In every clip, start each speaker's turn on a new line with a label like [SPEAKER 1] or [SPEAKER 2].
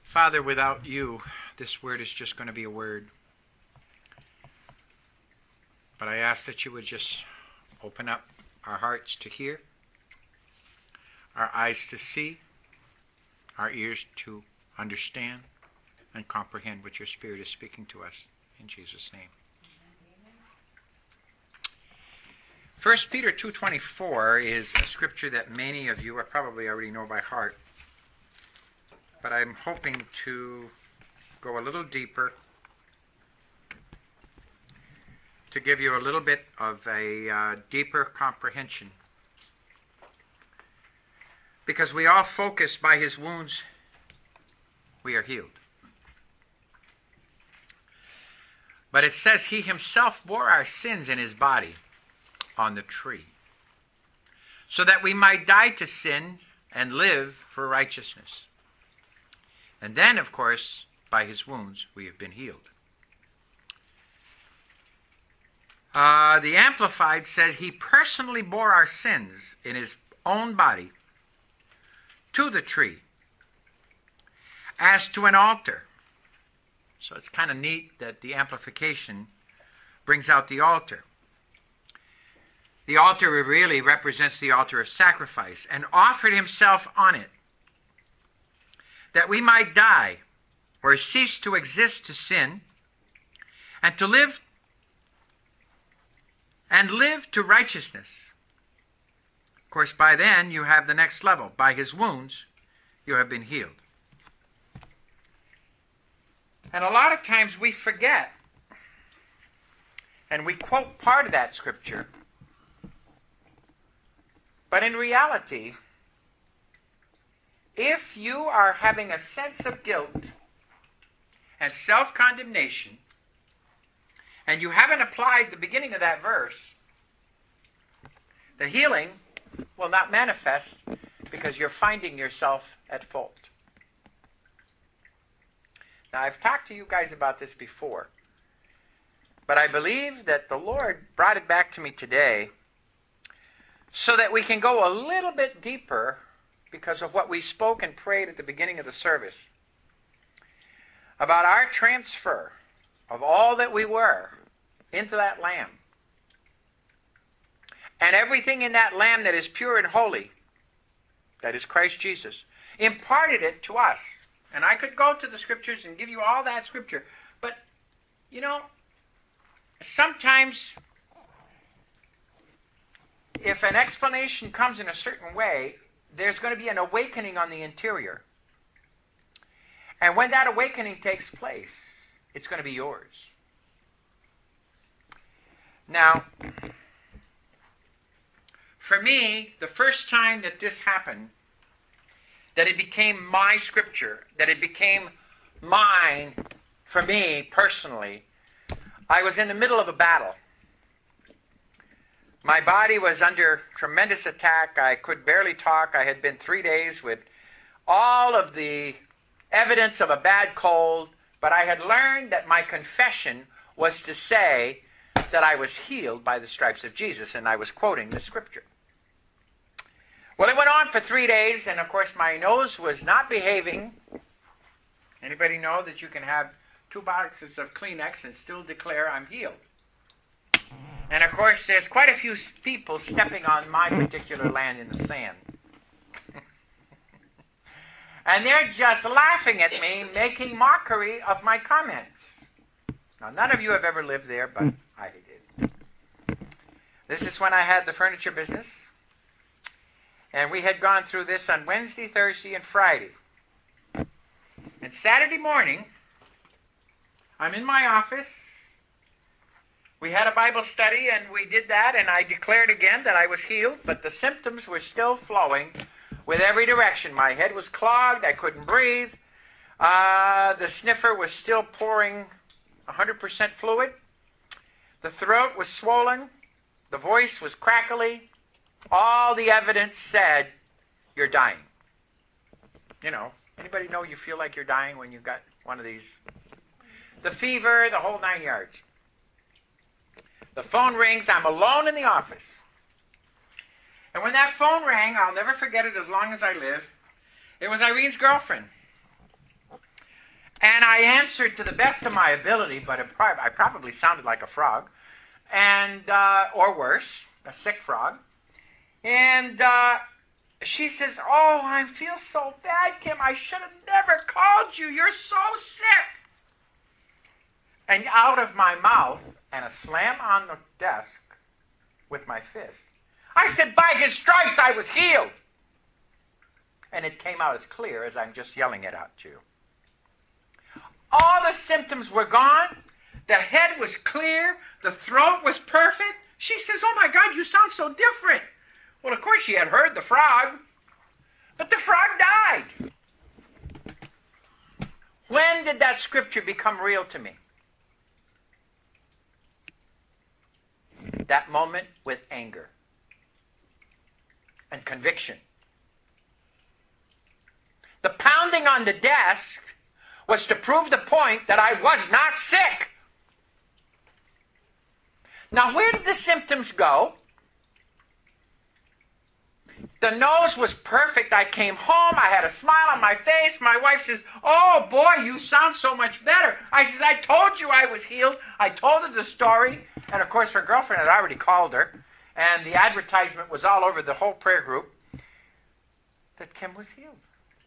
[SPEAKER 1] Father, without you, this word is just going to be a word. But I ask that you would just open up our hearts to hear, our eyes to see, our ears to understand and comprehend what your Spirit is speaking to us. In Jesus' name. 1 Peter 2:24 is a scripture that many of you probably already know by heart. But I'm hoping to go a little deeper to give you a little bit of a deeper comprehension. Because we all focus, by his wounds we are healed. But it says he himself bore our sins in his body on the tree, so that we might die to sin and live for righteousness. And then, of course, by his wounds we have been healed. The Amplified says he personally bore our sins in his own body to the tree as to an altar. So it's kind of neat that the amplification brings out the altar. The altar really represents the altar of sacrifice, and offered himself on it, that we might die or cease to exist to sin, and to live to righteousness. Of course, by then you have the next level. By his wounds you have been healed. And a lot of times we forget, and we quote part of that scripture, but in reality, if you are having a sense of guilt and self-condemnation, and you haven't applied the beginning of that verse, the healing will not manifest because you're finding yourself at fault. Now, I've talked to you guys about this before, but I believe that the Lord brought it back to me today so that we can go a little bit deeper because of what we spoke and prayed at the beginning of the service about our transfer of all that we were into that Lamb. And everything in that Lamb that is pure and holy, that is Christ Jesus, imparted it to us. And I could go to the scriptures and give you all that scripture. But, you know, sometimes if an explanation comes in a certain way, there's going to be an awakening on the interior. And when that awakening takes place, it's going to be yours. Now, for me, the first time that this happened, that it became my scripture, that it became mine, for me personally, I was in the middle of a battle. My body was under tremendous attack. I could barely talk. I had been 3 days with all of the evidence of a bad cold, but I had learned that my confession was to say that I was healed by the stripes of Jesus, and I was quoting the scripture. Well, it went on for 3 days, and of course my nose was not behaving. Anybody know that you can have 2 boxes of Kleenex and still declare I'm healed? And of course there's quite a few people stepping on my particular land in the sand. And they're just laughing at me, making mockery of my comments. Now, none of you have ever lived there, but I did. This is when I had the furniture business. And we had gone through this on Wednesday, Thursday, and Friday. And Saturday morning, I'm in my office. We had a Bible study, and we did that, and I declared again that I was healed, but the symptoms were still flowing with every direction. My head was clogged. I couldn't breathe. The sniffer was still pouring 100% fluid. The throat was swollen. The voice was crackly. All the evidence said, you're dying. You know, anybody know you feel like you're dying when you've got one of these? The fever, the whole 9 yards. The phone rings. I'm alone in the office. And when that phone rang, I'll never forget it as long as I live. It was Irene's girlfriend. And I answered to the best of my ability, but I probably sounded like a frog, and or worse, a sick frog. And she says, "Oh, I feel so bad, Kim. I should have never called you. You're so sick." And out of my mouth, and a slam on the desk with my fist, I said, "By his stripes I was healed." And it came out as clear as I'm just yelling it out to you. All the symptoms were gone. The head was clear. The throat was perfect. She says, "Oh my God, you sound so different." Well, of course she had heard the frog, but the frog died. When did that scripture become real to me? That moment with anger and conviction. The pounding on the desk was to prove the point that I was not sick. Now, where did the symptoms go? The nose was perfect. I came home. I had a smile on my face. My wife says, "Oh, boy, you sound so much better." I said, "I told you I was healed." I told her the story. And, of course, her girlfriend had already called her. And the advertisement was all over the whole prayer group that Kim was healed.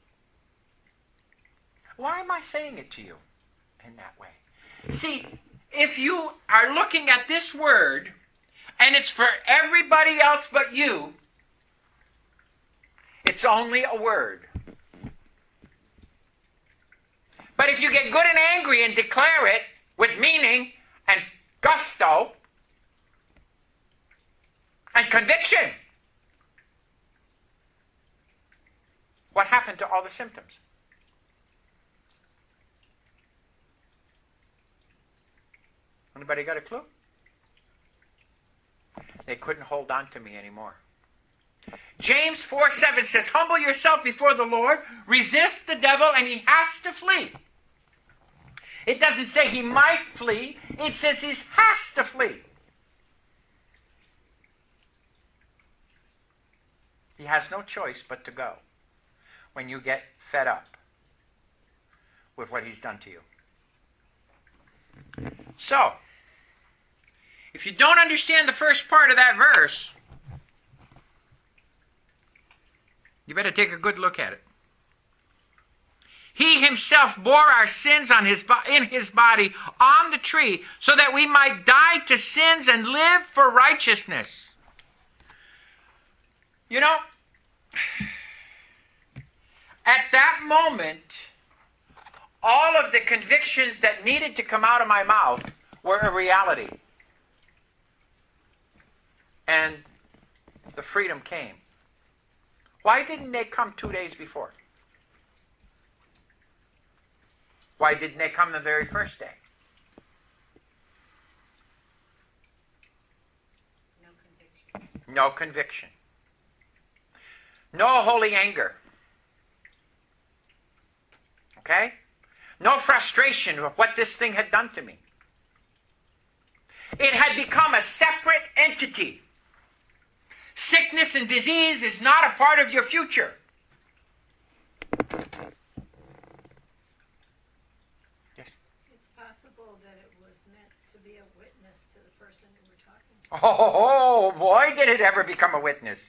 [SPEAKER 1] Why am I saying it to you in that way? See, if you are looking at this word, and it's for everybody else but you, it's only a word. But if you get good and angry and declare it with meaning and gusto and conviction, what happened to all the symptoms? Anybody got a clue? They couldn't hold on to me anymore. James 4:7 says, "Humble yourself before the Lord, resist the devil, and he has to flee." It doesn't say he might flee, it says he has to flee. He has no choice but to go when you get fed up with what he's done to you. So, if you don't understand the first part of that verse, you better take a good look at it. He himself bore our sins in his body on the tree so that we might die to sins and live for righteousness. You know, at that moment, all of the convictions that needed to come out of my mouth were a reality. And the freedom came. Why didn't they come 2 days before? Why didn't they come the very first day?
[SPEAKER 2] No conviction.
[SPEAKER 1] No conviction. No holy anger. Okay? No frustration of what this thing had done to me. It had become a separate entity. Sickness and disease is not a part of your future. Yes?
[SPEAKER 2] It's possible that it was meant to be a witness to the person you were talking to.
[SPEAKER 1] Oh, boy, did it ever become a witness.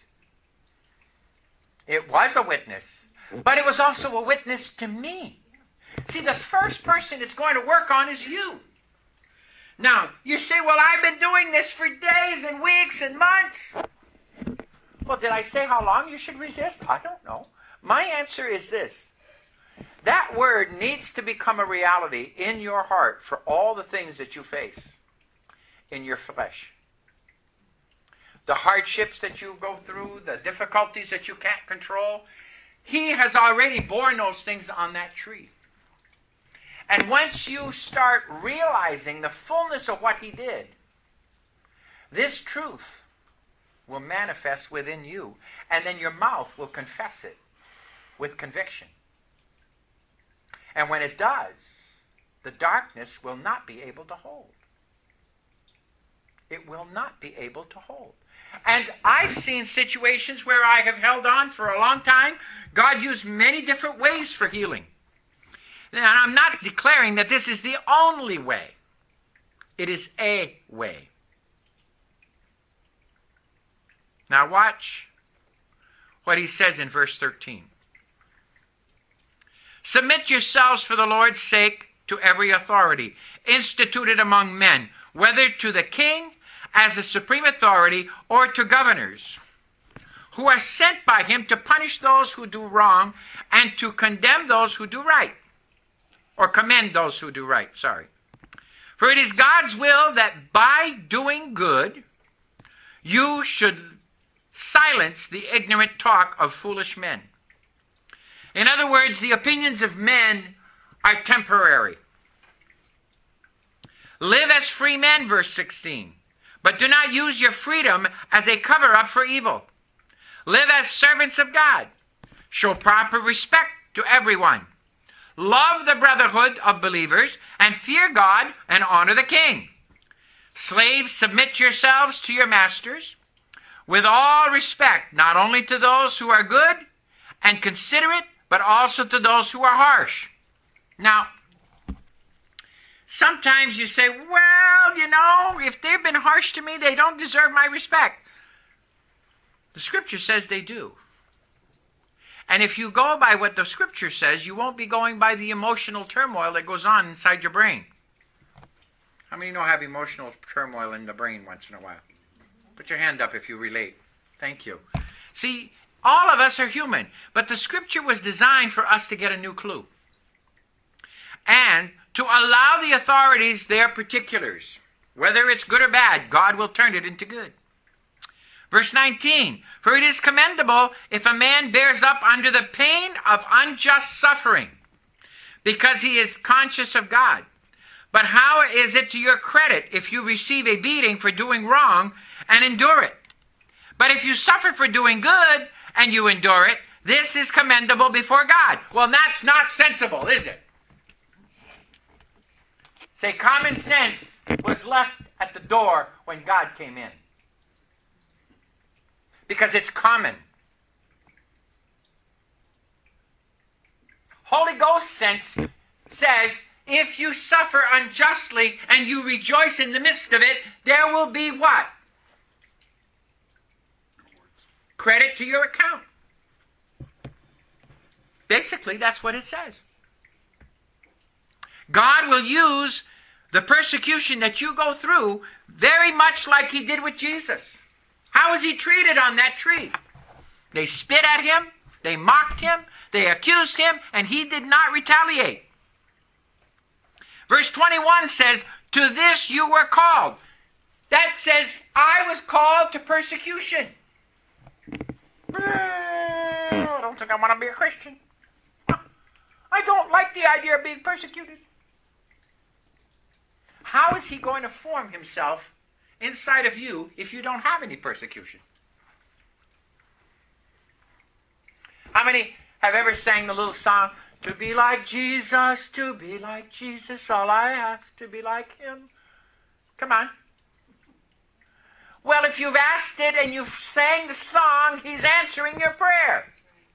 [SPEAKER 1] It was a witness. But it was also a witness to me. See, the first person it's going to work on is you. Now, you say, "Well, I've been doing this for days and weeks and months." Well, did I say how long you should resist? I don't know. My answer is this. That word needs to become a reality in your heart for all the things that you face in your flesh. The hardships that you go through, the difficulties that you can't control. He has already borne those things on that tree. And once you start realizing the fullness of what he did, this truth will manifest within you, and then your mouth will confess it with conviction. And when it does, the darkness will not be able to hold. It will not be able to hold. And I've seen situations where I have held on for a long time. God used many different ways for healing. Now, I'm not declaring that this is the only way. It is a way. Now watch what he says in verse 13. Submit yourselves for the Lord's sake to every authority instituted among men, whether to the king as the supreme authority or to governors, who are sent by him to punish those who do wrong and to condemn those who do right, or commend those who do right, sorry. For it is God's will that by doing good, you should silence the ignorant talk of foolish men. In other words, the opinions of men are temporary. Live as free men, verse 16, but do not use your freedom as a cover-up for evil. Live as servants of God. Show proper respect to everyone. Love the brotherhood of believers and fear God and honor the king. Slaves, submit yourselves to your masters with all respect, not only to those who are good and considerate, but also to those who are harsh. Now, sometimes you say, well, you know, if they've been harsh to me, they don't deserve my respect. The Scripture says they do. And if you go by what the Scripture says, you won't be going by the emotional turmoil that goes on inside your brain. How many know have emotional turmoil in the brain once in a while? Put your hand up if you relate. Thank you. See, all of us are human, but the Scripture was designed for us to get a new clue. And to allow the authorities their particulars. Whether it's good or bad, God will turn it into good. Verse 19, for it is commendable if a man bears up under the pain of unjust suffering, because he is conscious of God. But how is it to your credit if you receive a beating for doing wrong and endure it? But if you suffer for doing good and you endure it, this is commendable before God. Well, that's not sensible, is it? Say, common sense was left at the door when God came in. Because it's common. Holy Ghost sense says, if you suffer unjustly and you rejoice in the midst of it, there will be what? Credit to your account. Basically, that's what it says. God will use the persecution that you go through very much like he did with Jesus. How was he treated on that tree? They spit at him, they mocked him, they accused him, and he did not retaliate. Verse 21 says, to this you were called. That says, I was called to persecution. I don't think I want to be a Christian. I don't like the idea of being persecuted. How is he going to form himself inside of you if you don't have any persecution? How many have ever sang the little song, to be like Jesus, all I ask to be like him? Come on. Well, if you've asked it and you've sang the song, he's answering your prayer.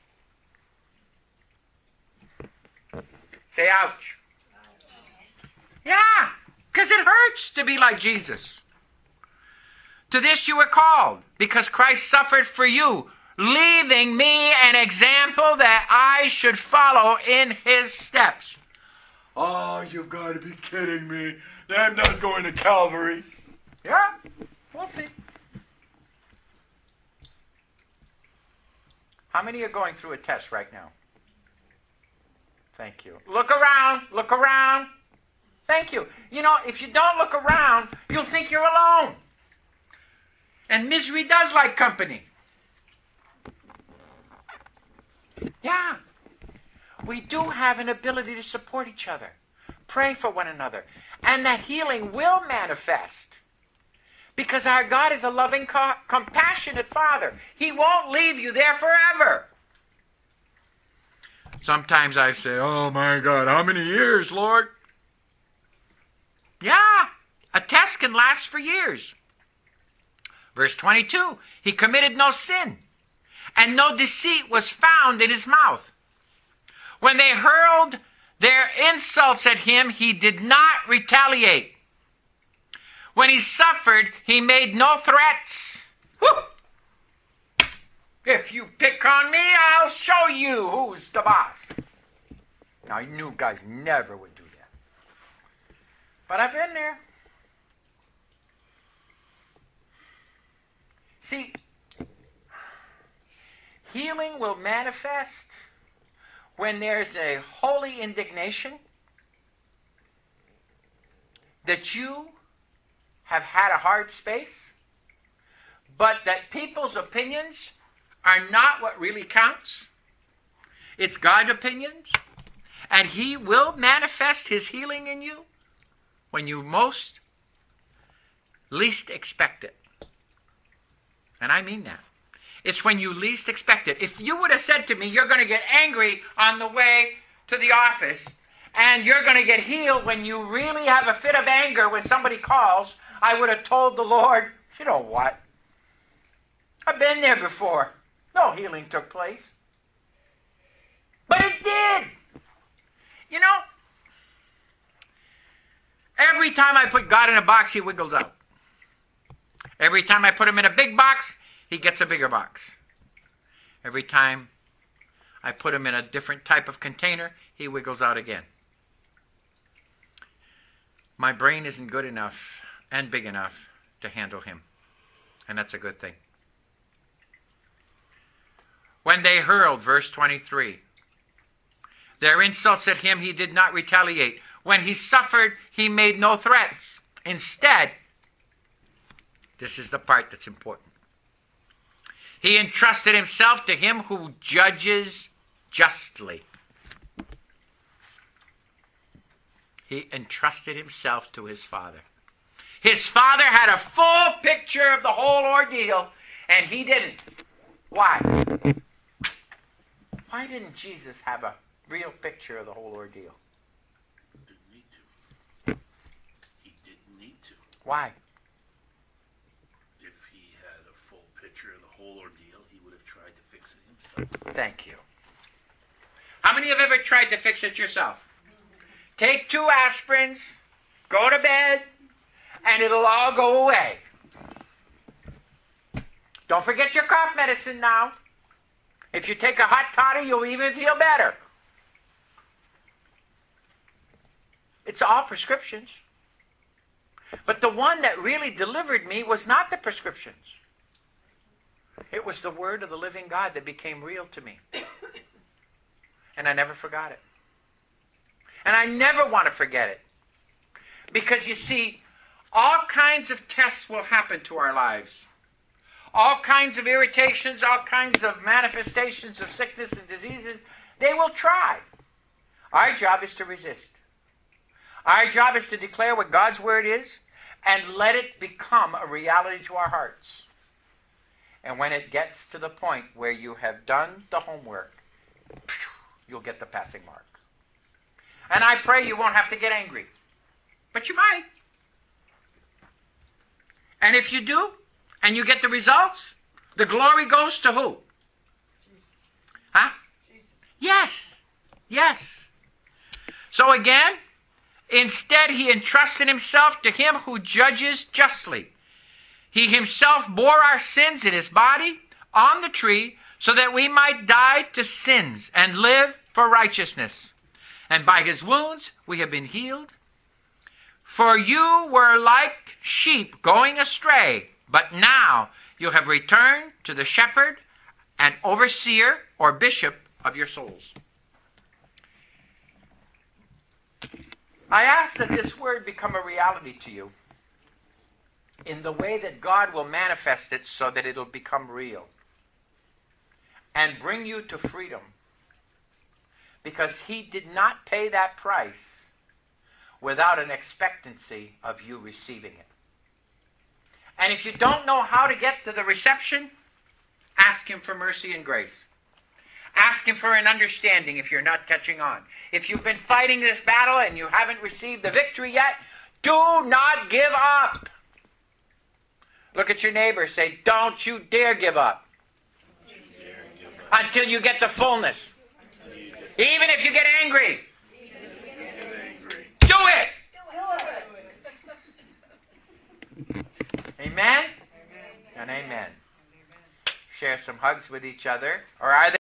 [SPEAKER 1] Say ouch. Yeah, because it hurts to be like Jesus. To this you were called, because Christ suffered for you, leaving me an example that I should follow in his steps. Oh, you've got to be kidding me. I'm not going to Calvary. Yeah, we'll see. How many are going through a test right now? Thank you. Look around, look around. Thank you. You know, if you don't look around, you'll think you're alone. And misery does like company. Yeah. We do have an ability to support each other. Pray for one another. And that healing will manifest. Because our God is a loving, compassionate Father. He won't leave you there forever. Sometimes I say, oh my God, how many years, Lord? Yeah, a test can last for years. Verse 22, he committed no sin, and no deceit was found in his mouth. When they hurled their insults at him, he did not retaliate. When he suffered, he made no threats. Woo! If you pick on me, I'll show you who's the boss. Now, you guys never would do that. But I've been there. See, healing will manifest when there's a holy indignation that you have had a hard space, but that people's opinions are not what really counts. It's God's opinions, and He will manifest His healing in you when you least expect it. And I mean that. It's when you least expect it. If you would have said to me, you're going to get angry on the way to the office, and you're going to get healed when you really have a fit of anger when somebody calls, I would have told the Lord, you know what? I've been there before. No healing took place. But it did. You know, every time I put God in a box, He wiggles out. Every time I put Him in a big box, He gets a bigger box. Every time I put Him in a different type of container, He wiggles out again. My brain isn't good enough and big enough to handle Him. And that's a good thing. When they hurled, verse 23, their insults at Him, He did not retaliate. When He suffered, He made no threats. Instead, this is the part that's important, He entrusted Himself to Him who judges justly. He entrusted Himself to His Father. His Father had a full picture of the whole ordeal, and He didn't. Why? Why didn't Jesus have a real picture of the whole ordeal?
[SPEAKER 3] Didn't need to. He didn't need to.
[SPEAKER 1] Why?
[SPEAKER 3] If he had a full picture of the whole ordeal, he would have tried to fix it himself.
[SPEAKER 1] Thank you. How many have ever tried to fix it yourself? Take 2 aspirins, go to bed, and it'll all go away. Don't forget your cough medicine now. If you take a hot toddy, you'll even feel better. It's all prescriptions. But the one that really delivered me was not the prescriptions. It was the Word of the living God that became real to me. And I never forgot it. And I never want to forget it. Because you see, all kinds of tests will happen to our lives. All kinds of irritations, all kinds of manifestations of sickness and diseases, they will try. Our job is to resist. Our job is to declare what God's Word is and let it become a reality to our hearts. And when it gets to the point where you have done the homework, you'll get the passing mark. And I pray you won't have to get angry. But you might. And if you do, and you get the results, the glory goes to who? Huh? Yes. Yes. So again, instead he entrusted himself to Him who judges justly. He Himself bore our sins in His body on the tree so that we might die to sins and live for righteousness. And by His wounds we have been healed. For you were like sheep going astray, but now you have returned to the shepherd and overseer or bishop of your souls. I ask that this word become a reality to you in the way that God will manifest it so that it'll become real and bring you to freedom, because He did not pay that price without an expectancy of you receiving it. And if you don't know how to get to the reception, ask Him for mercy and grace. Ask Him for an understanding if you're not catching on. If you've been fighting this battle and you haven't received the victory yet, do not give up. Look at your neighbor. Say, don't you dare give up. Until you get the fullness. Even if you get angry. Amen? And amen. Share some hugs with each other. Or are they